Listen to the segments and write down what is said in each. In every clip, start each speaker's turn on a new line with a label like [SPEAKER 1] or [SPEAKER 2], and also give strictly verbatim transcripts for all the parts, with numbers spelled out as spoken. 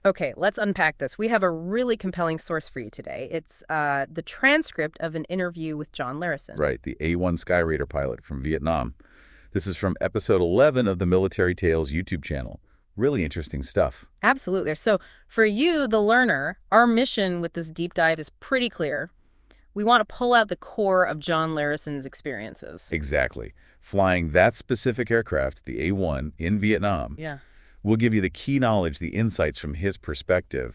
[SPEAKER 1] Okay, let's unpack this. We have a really compelling source for you today. It's uh, the transcript of an interview with John Larison.
[SPEAKER 2] Right, the A one Skyraider pilot from Vietnam. This is from episode eleven of the Military Tales YouTube channel. Really interesting stuff.
[SPEAKER 1] Absolutely. So for you, the learner, our mission with this deep dive is pretty clear. We want to pull out the core of John Larison's experiences.
[SPEAKER 2] Exactly. Flying that specific aircraft, the A one, in Vietnam,
[SPEAKER 1] Yeah.
[SPEAKER 2] will give you the key knowledge, the insights from his perspective,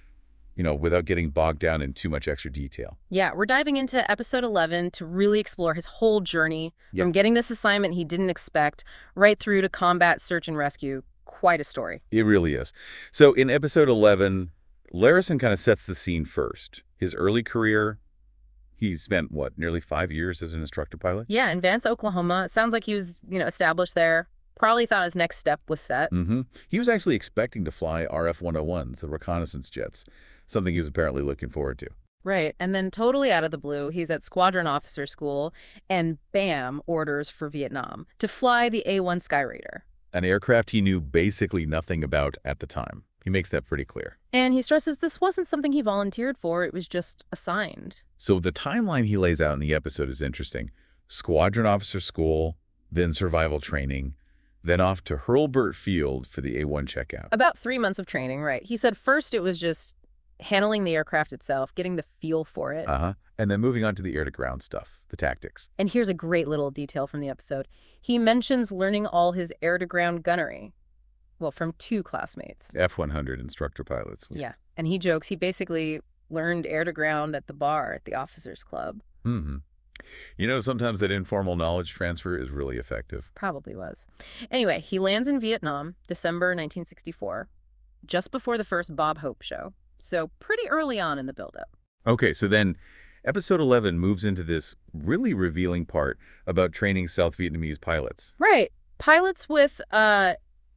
[SPEAKER 2] you know, without getting bogged down in too much extra detail.
[SPEAKER 1] Yeah, we're diving into episode eleven to really explore his whole journey
[SPEAKER 2] Yeah.
[SPEAKER 1] from getting this assignment he didn't expect right through to combat, search, and rescue. Quite a story.
[SPEAKER 2] It really is. So in episode eleven, Larison kind of sets the scene first. His early career, he spent, what, nearly five years as an instructor pilot?
[SPEAKER 1] Yeah, in Vance, Oklahoma. It sounds like he was, you know, established there. Probably thought his next step was set.
[SPEAKER 2] Mm-hmm. He was actually expecting to fly R F one oh ones, the reconnaissance jets, something he was apparently looking forward to.
[SPEAKER 1] Right, and then totally out of the blue, he's at squadron officer school, and bam, orders for Vietnam to fly the A one Skyraider.
[SPEAKER 2] An aircraft he knew basically nothing about at the time. He makes that pretty clear.
[SPEAKER 1] And he stresses this wasn't something he volunteered for, it was just assigned.
[SPEAKER 2] So the timeline he lays out in the episode is interesting. Squadron officer school, then survival training, then off to Hurlburt Field for the A one checkout.
[SPEAKER 1] About three months of training, right. He said first it was just handling the aircraft itself, getting the feel for it.
[SPEAKER 2] Uh-huh. And then moving on to the air-to-ground stuff, the tactics.
[SPEAKER 1] And here's a great little detail from the episode. He mentions learning all his air-to-ground gunnery. Well, from two classmates.
[SPEAKER 2] F one hundred instructor pilots.
[SPEAKER 1] Yeah. And he jokes he basically learned air-to-ground at the bar at the officers' club.
[SPEAKER 2] Mm-hmm. You know, sometimes that informal knowledge transfer is really effective.
[SPEAKER 1] Probably was. Anyway, he lands in Vietnam, December nineteen sixty-four, just before the first Bob Hope show. So pretty early on in the buildup.
[SPEAKER 2] Okay, so then episode eleven moves into this really revealing part about training South Vietnamese pilots.
[SPEAKER 1] Right. Pilots with uh,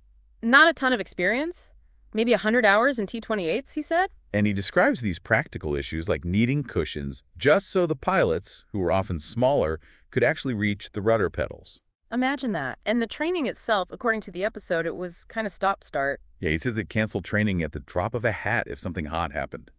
[SPEAKER 1] not a ton of experience, maybe one hundred hours in T twenty-eights, he said.
[SPEAKER 2] And he describes these practical issues like needing cushions just so the pilots, who were often smaller, could actually reach the rudder pedals.
[SPEAKER 1] Imagine that. And the training itself, according to the episode, it was kind of stop-start.
[SPEAKER 2] Yeah, he says they canceled training at the drop of a hat if something hot happened.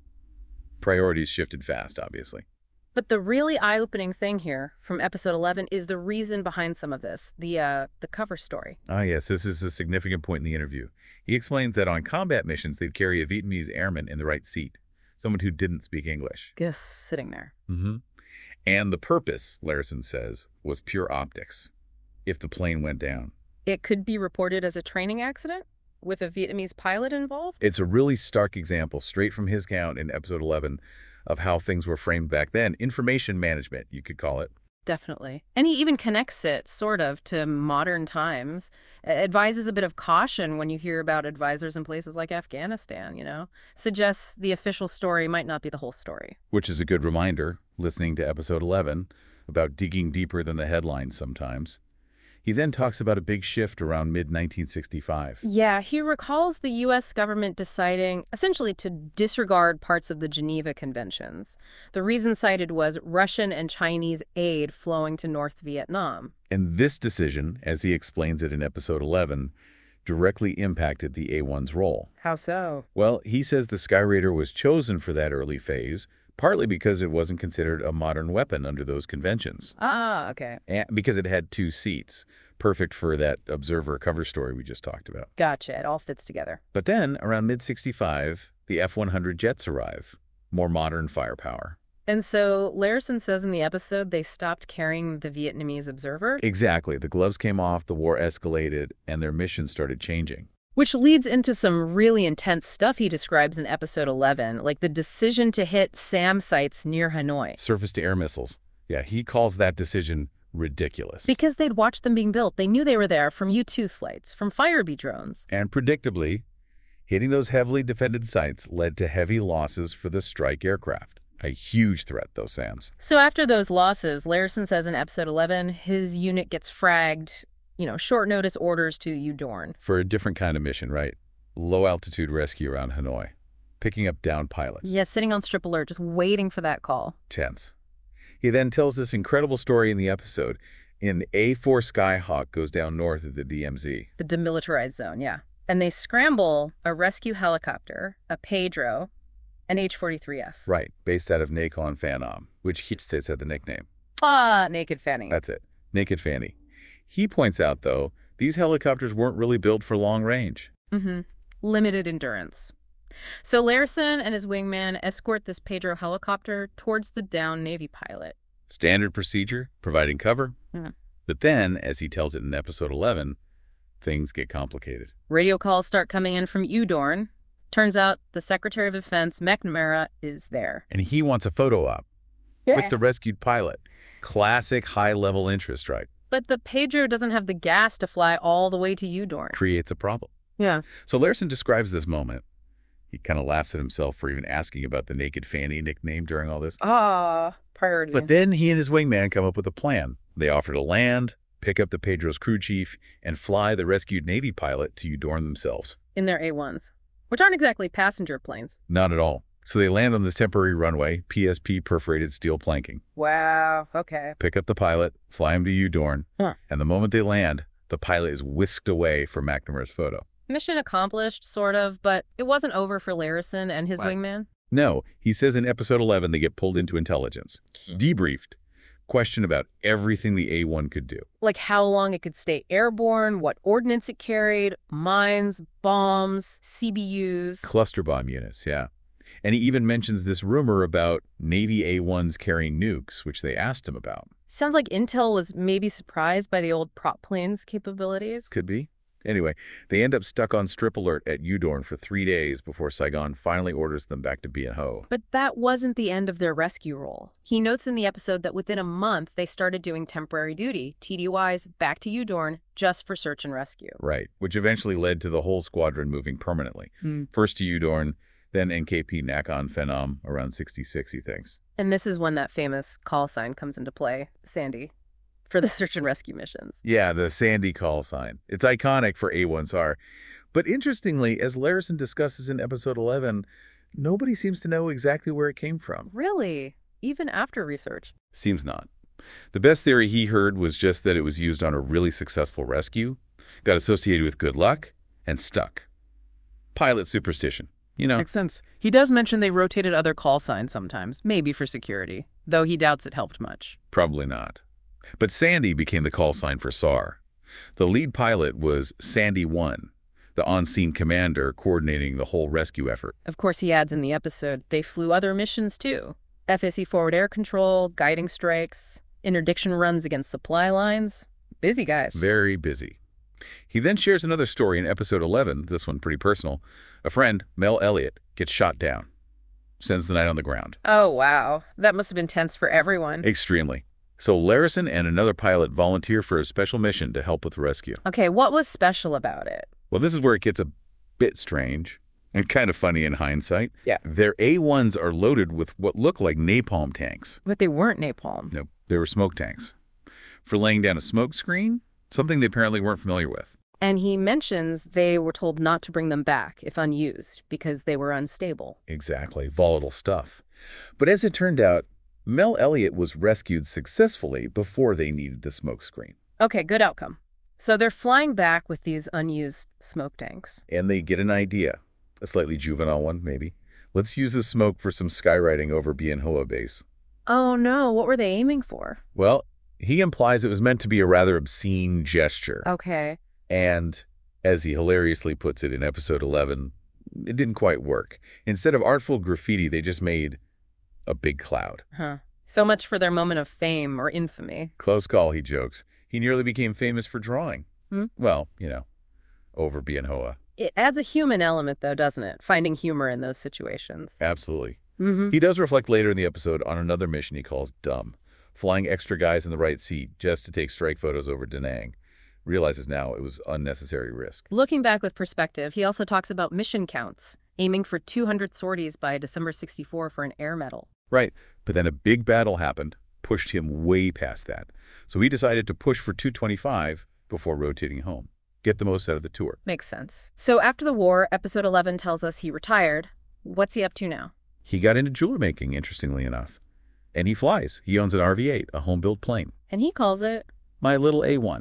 [SPEAKER 2] Priorities shifted fast, obviously.
[SPEAKER 1] But the really eye-opening thing here from episode eleven is the reason behind some of this, the uh, the cover story.
[SPEAKER 2] Ah, yes, this is a significant point in the interview. He explains that on combat missions, they'd carry a Vietnamese airman in the right seat, someone who didn't speak English.
[SPEAKER 1] Just sitting there.
[SPEAKER 2] Mm-hmm. And the purpose, Larison says, was pure optics. If the plane went down.
[SPEAKER 1] It could be reported as a training accident with a Vietnamese pilot involved?
[SPEAKER 2] It's a really stark example, straight from his account in episode eleven, of how things were framed back then. Information management, you could call it.
[SPEAKER 1] Definitely. And he even connects it, sort of, to modern times. Advises a bit of caution when you hear about advisors in places like Afghanistan, you know? Suggests the official story might not be the whole story.
[SPEAKER 2] Which is a good reminder, listening to episode eleven, about digging deeper than the headlines sometimes. He then talks about a big shift around mid nineteen sixty-five.
[SPEAKER 1] Yeah, he recalls the U S government deciding essentially to disregard parts of the Geneva Conventions. The reason cited was Russian and Chinese aid flowing to North Vietnam.
[SPEAKER 2] And this decision, as he explains it in episode eleven, directly impacted the A one's role.
[SPEAKER 1] How so?
[SPEAKER 2] Well, he says the Skyraider was chosen for that early phase, partly because it wasn't considered a modern weapon under those conventions.
[SPEAKER 1] Ah, okay.
[SPEAKER 2] And because it had two seats, perfect for that observer cover story we just talked about.
[SPEAKER 1] Gotcha. It all fits together.
[SPEAKER 2] But then, around mid sixty-five, the F one hundred jets arrive, more modern firepower.
[SPEAKER 1] And so Larison says in the episode they stopped carrying the Vietnamese observer.
[SPEAKER 2] Exactly. The gloves came off, the war escalated, and their mission started changing.
[SPEAKER 1] Which leads into some really intense stuff he describes in episode eleven, like the decision to hit SAM sites near Hanoi.
[SPEAKER 2] Surface-to-air missiles. Yeah, he calls that decision ridiculous.
[SPEAKER 1] Because they'd watched them being built. They knew they were there from U two flights, from Firebee drones.
[SPEAKER 2] And predictably, hitting those heavily defended sites led to heavy losses for the strike aircraft. A huge threat, those SAMs.
[SPEAKER 1] So after those losses, Larison says in episode eleven, his unit gets fragged, you know, short notice orders to UDORN.
[SPEAKER 2] For a different kind of mission, right? Low-altitude rescue around Hanoi. Picking up downed pilots.
[SPEAKER 1] Yeah, sitting on strip alert, just waiting for that call.
[SPEAKER 2] Tense. He then tells this incredible story in the episode. An A four Skyhawk goes down north of the D M Z.
[SPEAKER 1] The demilitarized zone, yeah. And they scramble a rescue helicopter, a Pedro, an H forty-three F.
[SPEAKER 2] Right, based out of Nakhon Phanom, which he says had the nickname.
[SPEAKER 1] Ah, Naked Fanny.
[SPEAKER 2] That's it, Naked Fanny. He points out, though, these helicopters weren't really built for long range.
[SPEAKER 1] Mm-hmm. Limited endurance. So Larison and his wingman escort this Pedro helicopter towards the downed Navy pilot.
[SPEAKER 2] Standard procedure, providing cover.
[SPEAKER 1] Mm.
[SPEAKER 2] But then, as he tells it in episode eleven, things get complicated.
[SPEAKER 1] Radio calls start coming in from Udorn. Turns out the Secretary of Defense, McNamara, is there.
[SPEAKER 2] And he wants a photo op
[SPEAKER 1] Yeah.
[SPEAKER 2] with the rescued pilot. Classic high-level interest, right?
[SPEAKER 1] But the Pedro doesn't have the gas to fly all the way to Udorn.
[SPEAKER 2] Creates a problem.
[SPEAKER 1] Yeah.
[SPEAKER 2] So Larison describes this moment. He kind of laughs at himself for even asking about the Naked Fanny nickname during all this.
[SPEAKER 1] Ah, priority.
[SPEAKER 2] But then he and his wingman come up with a plan. They offer to land, pick up the Pedro's crew chief, and fly the rescued Navy pilot to Udorn themselves.
[SPEAKER 1] In their A ones, which aren't exactly passenger planes.
[SPEAKER 2] Not at all. So they land on this temporary runway, P S P perforated steel planking.
[SPEAKER 1] Wow, okay.
[SPEAKER 2] Pick up the pilot, fly him to Udorn,
[SPEAKER 1] Huh.
[SPEAKER 2] and the moment they land, the pilot is whisked away from McNamara's photo.
[SPEAKER 1] Mission accomplished, sort of, but it wasn't over for Larison and his
[SPEAKER 2] What?
[SPEAKER 1] wingman.
[SPEAKER 2] No, he says in episode eleven they get pulled into intelligence. Debriefed. Question about everything the A one could do.
[SPEAKER 1] Like how long it could stay airborne, what ordnance it carried, mines, bombs, C B Us.
[SPEAKER 2] Cluster bomb units, yeah. And he even mentions this rumor about Navy A ones carrying nukes, which they asked him about.
[SPEAKER 1] Sounds like Intel was maybe surprised by the old prop planes' capabilities.
[SPEAKER 2] Could be. Anyway, they end up stuck on strip alert at Udorn for three days before Saigon finally orders them back to Bien Ho.
[SPEAKER 1] But that wasn't the end of their rescue role. He notes in the episode that within a month, they started doing temporary duty, T D Ys, back to Udorn, just for search and rescue.
[SPEAKER 2] Right, which eventually led to the whole squadron moving permanently.
[SPEAKER 1] Hmm.
[SPEAKER 2] First to Udorn, then N K P Nakhon Phanom around sixty-six, he thinks.
[SPEAKER 1] And this is when that famous call sign comes into play, Sandy, for the search and rescue missions.
[SPEAKER 2] Yeah, the Sandy call sign. It's iconic for A one S A R. But interestingly, as Larison discusses in episode eleven, nobody seems to know exactly where it came from.
[SPEAKER 1] Really? Even after research?
[SPEAKER 2] Seems not. The best theory he heard was just that it was used on a really successful rescue, got associated with good luck, and stuck. Pilot superstition, you know.
[SPEAKER 3] Makes sense. He does mention they rotated other call signs sometimes, maybe for security, though he doubts it helped much.
[SPEAKER 2] Probably not. But Sandy became the call sign for S A R. The lead pilot was Sandy one, the on-scene commander coordinating the whole rescue effort.
[SPEAKER 1] Of course, he adds in the episode, they flew other missions too. F S E forward air control, guiding strikes, interdiction runs against supply lines. Busy guys.
[SPEAKER 2] Very busy. He then shares another story in episode eleven, this one pretty personal. A friend, Mel Elliott, gets shot down. Spends the night on the ground.
[SPEAKER 1] Oh, wow. That must have been tense for everyone.
[SPEAKER 2] Extremely. So Larison and another pilot volunteer for a special mission to help with the rescue.
[SPEAKER 1] Okay, what was special about it?
[SPEAKER 2] Well, this is where it gets a bit strange and kind of funny in hindsight.
[SPEAKER 1] Yeah.
[SPEAKER 2] Their A ones are loaded with what look like napalm tanks.
[SPEAKER 1] But they weren't napalm.
[SPEAKER 2] No, they were smoke tanks. For laying down a smoke screen, something they apparently weren't familiar with.
[SPEAKER 1] And he mentions they were told not to bring them back if unused because they were unstable.
[SPEAKER 2] Exactly, volatile stuff. But as it turned out, Mel Elliott was rescued successfully before they needed the smoke screen.
[SPEAKER 1] Okay, good outcome. So they're flying back with these unused smoke tanks.
[SPEAKER 2] And they get an idea, a slightly juvenile one maybe. Let's use the smoke for some skywriting over Bien Hoa base.
[SPEAKER 1] Oh no, what were they aiming for?
[SPEAKER 2] Well, he implies it was meant to be a rather obscene gesture.
[SPEAKER 1] Okay.
[SPEAKER 2] And, as he hilariously puts it in episode eleven, it didn't quite work. Instead of artful graffiti, they just made a big cloud.
[SPEAKER 1] Huh. So much for their moment of fame or infamy.
[SPEAKER 2] Close call, he jokes. He nearly became famous for drawing.
[SPEAKER 1] Hmm?
[SPEAKER 2] Well, you know, over Bien Hoa.
[SPEAKER 1] It adds a human element, though, doesn't it? Finding humor in those situations.
[SPEAKER 2] Absolutely.
[SPEAKER 1] Mm-hmm.
[SPEAKER 2] He does reflect later in the episode on another mission he calls dumb, flying extra guys in the right seat just to take strike photos over Da Nang. Realizes now it was unnecessary risk.
[SPEAKER 1] Looking back with perspective, he also talks about mission counts, aiming for two hundred sorties by December sixty-four for an air medal.
[SPEAKER 2] Right, but then a big battle happened, pushed him way past that. So he decided to push for two twenty-five before rotating home. Get the most out of the tour.
[SPEAKER 1] Makes sense. So after the war, episode eleven tells us he retired. What's he up to now?
[SPEAKER 2] He got into jewelry making, interestingly enough. And he flies. He owns an R V eight, a home-built plane.
[SPEAKER 1] And he calls it...
[SPEAKER 2] My little A one.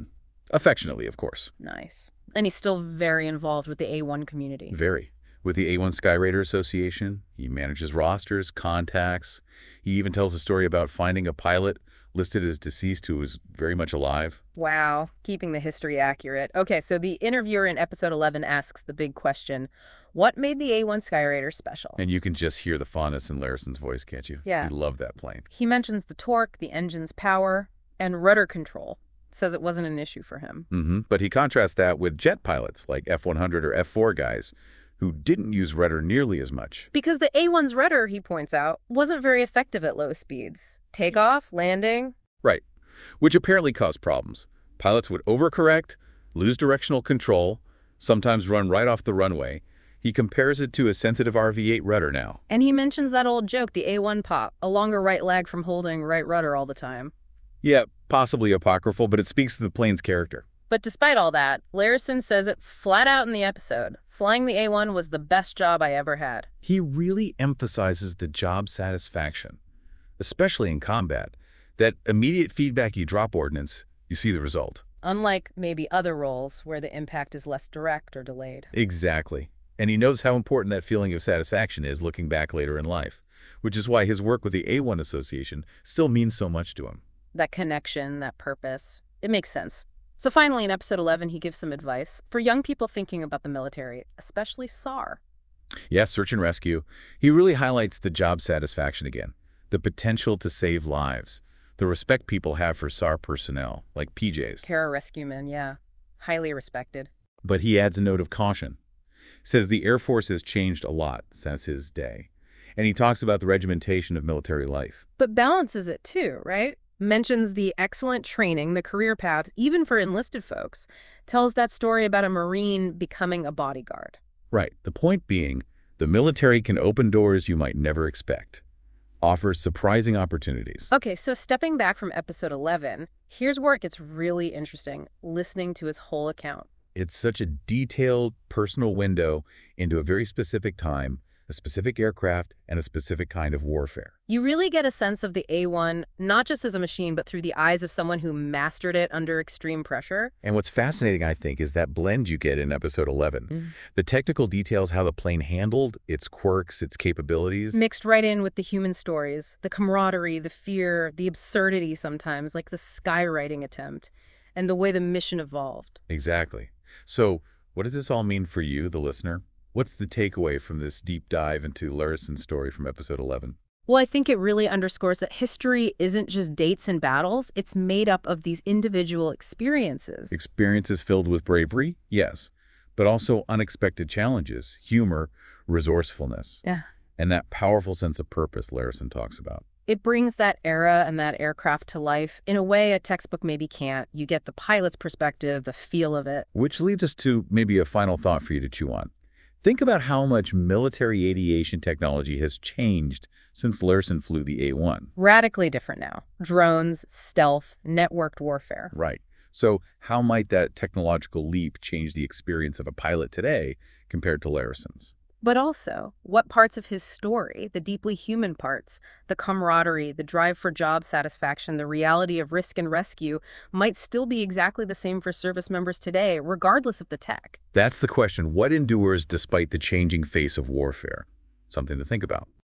[SPEAKER 2] Affectionately, of course.
[SPEAKER 1] Nice. And he's still very involved with the A one community.
[SPEAKER 2] Very. With the A one Skyraider Association, he manages rosters, contacts. He even tells a story about finding a pilot listed as deceased who was very much alive.
[SPEAKER 1] Wow, keeping the history accurate. Okay, so the interviewer in episode eleven asks the big question, what made the A one Skyraider special?
[SPEAKER 2] And you can just hear the fondness in Larson's voice, can't you?
[SPEAKER 1] Yeah.
[SPEAKER 2] He loved that plane.
[SPEAKER 1] He mentions the torque, the engine's power, and rudder control. Says it wasn't an issue for him.
[SPEAKER 2] Mm-hmm. But he contrasts that with jet pilots like F one hundred or F four guys who didn't use rudder nearly as much.
[SPEAKER 1] Because the A one's rudder, he points out, wasn't very effective at low speeds. Takeoff, landing.
[SPEAKER 2] Right. Which apparently caused problems. Pilots would overcorrect, lose directional control, sometimes run right off the runway. He compares it to a sensitive R V eight rudder now.
[SPEAKER 1] And he mentions that old joke, the A one pop, a longer right lag from holding right rudder all the time.
[SPEAKER 2] Yeah, possibly apocryphal, but it speaks to the plane's character.
[SPEAKER 1] But despite all that, Larison says it flat out in the episode. Flying the A one was the best job I ever had.
[SPEAKER 2] He really emphasizes the job satisfaction, especially in combat. That immediate feedback you drop ordnance, you see the result.
[SPEAKER 1] Unlike maybe other roles where the impact is less direct or delayed.
[SPEAKER 2] Exactly. And he knows how important that feeling of satisfaction is looking back later in life, which is why his work with the A one Association still means so much to him.
[SPEAKER 1] That connection, that purpose. It makes sense. So finally, in episode eleven, he gives some advice for young people thinking about the military, especially S A R.
[SPEAKER 2] Yes, search and rescue. He really highlights the job satisfaction again, the potential to save lives, the respect people have for S A R personnel, like P Js.
[SPEAKER 1] Para-rescuemen, yeah. Highly respected.
[SPEAKER 2] But he adds a note of caution. Says the Air Force has changed a lot since his day. And he talks about the regimentation of military life.
[SPEAKER 1] But balances it too, right? Mentions the excellent training, the career paths, even for enlisted folks. Tells that story about a Marine becoming a bodyguard.
[SPEAKER 2] Right. The point being, the military can open doors you might never expect. Offers surprising opportunities.
[SPEAKER 1] Okay, so stepping back from episode eleven, here's where it gets really interesting, listening to his whole account.
[SPEAKER 2] It's such a detailed, personal window into a very specific time, a specific aircraft, and a specific kind of warfare.
[SPEAKER 1] You really get a sense of the A one, not just as a machine, but through the eyes of someone who mastered it under extreme pressure.
[SPEAKER 2] And what's fascinating, I think, is that blend you get in episode eleven.
[SPEAKER 1] Mm.
[SPEAKER 2] The technical details, how the plane handled, its quirks, its capabilities.
[SPEAKER 1] Mixed right in with the human stories, the camaraderie, the fear, the absurdity sometimes, like the skywriting attempt, and the way the mission evolved.
[SPEAKER 2] Exactly. So what does this all mean for you, the listener? What's the takeaway from this deep dive into Larison's story from episode eleven?
[SPEAKER 1] Well, I think it really underscores that history isn't just dates and battles. It's made up of these individual experiences.
[SPEAKER 2] Experiences filled with bravery, yes, but also unexpected challenges, humor, resourcefulness,
[SPEAKER 1] Yeah.
[SPEAKER 2] and that powerful sense of purpose Larison talks about.
[SPEAKER 1] It brings that era and that aircraft to life in a way a textbook maybe can't. You get the pilot's perspective, the feel of it.
[SPEAKER 2] Which leads us to maybe a final thought for you to chew on. Think about how much military aviation technology has changed since Larison flew the A one.
[SPEAKER 1] Radically different now. Drones, stealth, networked warfare.
[SPEAKER 2] Right. So how might that technological leap change the experience of a pilot today compared to Larison's?
[SPEAKER 1] But also, what parts of his story, the deeply human parts, the camaraderie, the drive for job satisfaction, the reality of risk and rescue, might still be exactly the same for service members today, regardless of the tech?
[SPEAKER 2] That's the question. What endures despite the changing face of warfare? Something to think about.